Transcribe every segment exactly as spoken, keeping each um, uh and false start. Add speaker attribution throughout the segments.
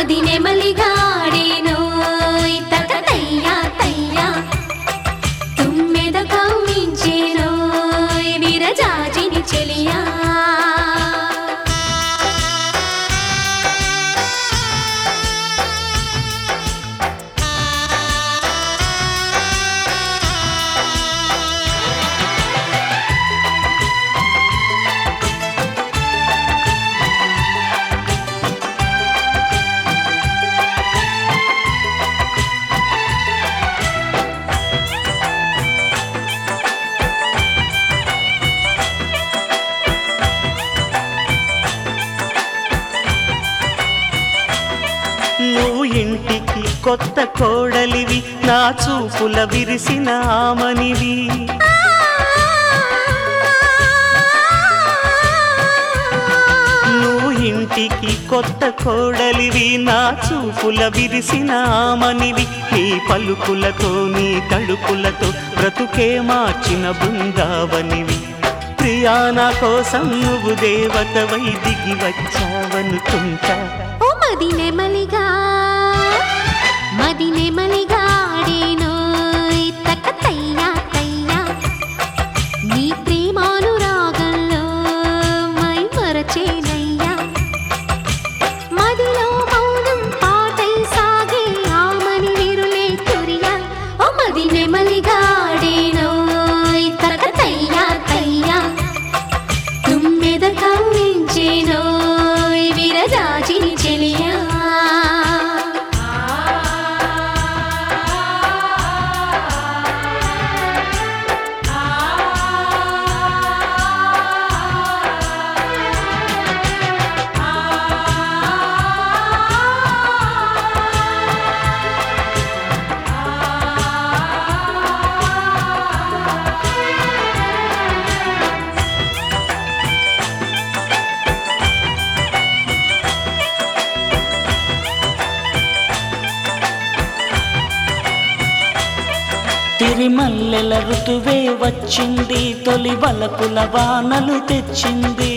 Speaker 1: మది నెమలిగాడేనోయ్ తకతయ్యా తయ్యా తుమ్మెద కవ్వించేనోయ్ విరజాజిని చెలియా
Speaker 2: నువ్వు ఇంటికి కొత్త కోడలివి నా చూపుల విరిసిన ఆమనివి నువ్వు ఇంటికి కొత్త కోడలివి నా చూపుల విరిసిన ఆమనివి నీ పలుకులతో నీ తడుపులతో బ్రతుకే మార్చిన బృందావనివి ప్రియాన కోసం నువ్వు దేవతవై దిగి వచ్చావనుకుంటా
Speaker 1: మది నెమలిగా మది నెమలిగాడేనోయ్ తకతయ్యా తయ్యా నీ ప్రేమానురాగంలో మై మరచేనయ్యా మదిలో మౌనం పాటై సాగే ఆమని విరులే కురియా ఓ మది నెమలిగాడేనోయ్ తకతయ్యా తయ్యా తుమ్మెద కవ్వించేనోయ్ విరజాజిని చెలియా
Speaker 2: తిరిమల్లెల ఋతువే వచ్చింది తొలి వలపుల వానలు తెచ్చింది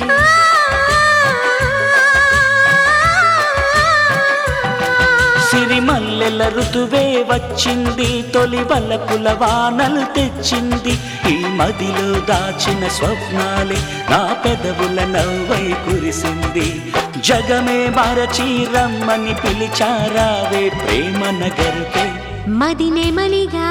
Speaker 2: సిరిమల్లెల ఋతువే వచ్చింది తొలి వలపుల వానలు తెచ్చింది ఈ మదిలో దాచిన స్వప్నాలే నా పెదవుల నవ్వై కురిసింది జగమే మరచి రమ్మని పిలిచారావే ప్రేమ నగరుకే
Speaker 1: మది నెమలిగా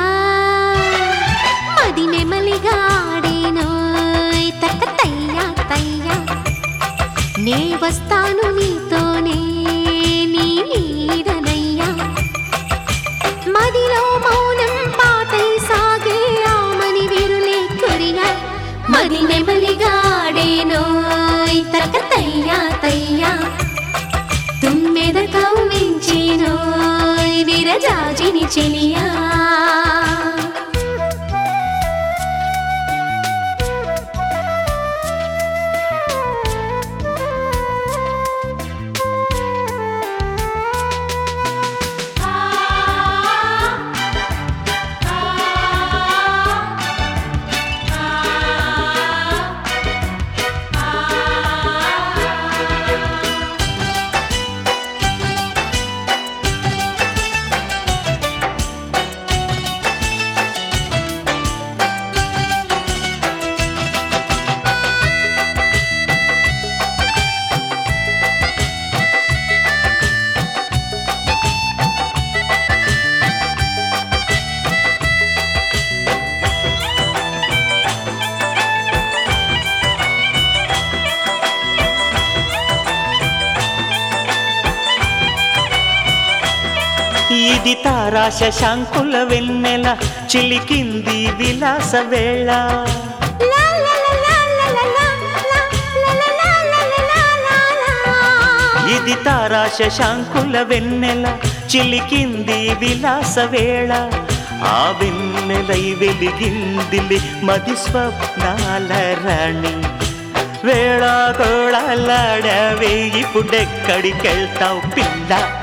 Speaker 1: మది నెమలిగాడేనోయ్ తకతయ్యా తయ్యా నే వస్తాను నీతోనే నీ నీడనయ్యా మదిలో మౌనం పాటై సాగే ఆమని విరులే కురియా మది నెమలిగాడేనోయ్ తకతయ్యా తయ్యా తుమ్మెద కవ్వించేనోయ్ విరజాజిని చెలియా
Speaker 2: ఇది తారా శశాంకుల వెన్నెల చిలికింది విలాస వేళ ఇది తారా శశాంకుల వెన్నెల చిలికింది విలాస వేళ ఆ వెన్నెలై వెలిగిందిలి మది స్వప్నాల రాణి వేళ కోళలాడవే ఇప్పుడెక్కడికెళ్తావు పిల్ల